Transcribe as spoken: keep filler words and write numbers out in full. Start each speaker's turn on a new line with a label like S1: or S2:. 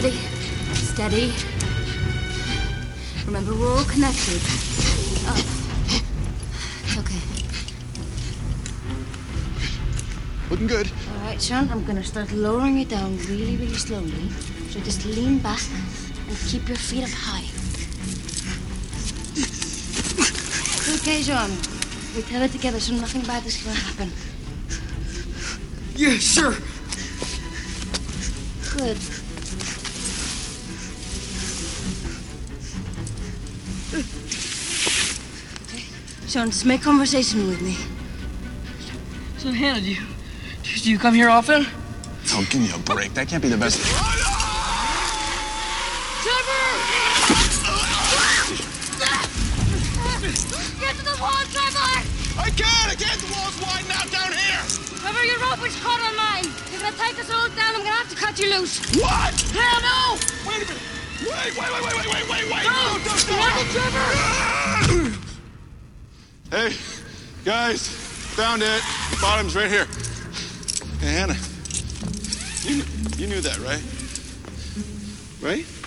S1: Steady. Steady. Remember, we're all connected. Up. It's okay.
S2: Looking good.
S1: All right, son, I'm gonna start lowering you down really, really slowly. So just lean back and keep your feet up high. It's okay, John. We tell it together so nothing bad is gonna happen.
S2: Yeah, sure.
S1: Good. Sean, just make conversation with me.
S3: So, Hannah, do you, do you come here often?
S2: Oh, give me a break. That can't be the best.
S3: Trevor!
S1: Get to the wall, Trevor!
S2: I can't! I can't! The wall's wide now down here!
S1: Trevor, your rope is caught on mine. You're gonna take us all down. I'm gonna have to cut you loose.
S2: What?
S1: Hell no!
S2: Wait a minute! Wait, wait, wait, wait, wait, wait, wait, wait!
S1: No!
S2: No, no,
S1: Trevor!
S2: Hey, guys, found it. Bottom's right here. Hey, Hannah, you, you knew that, right? Right?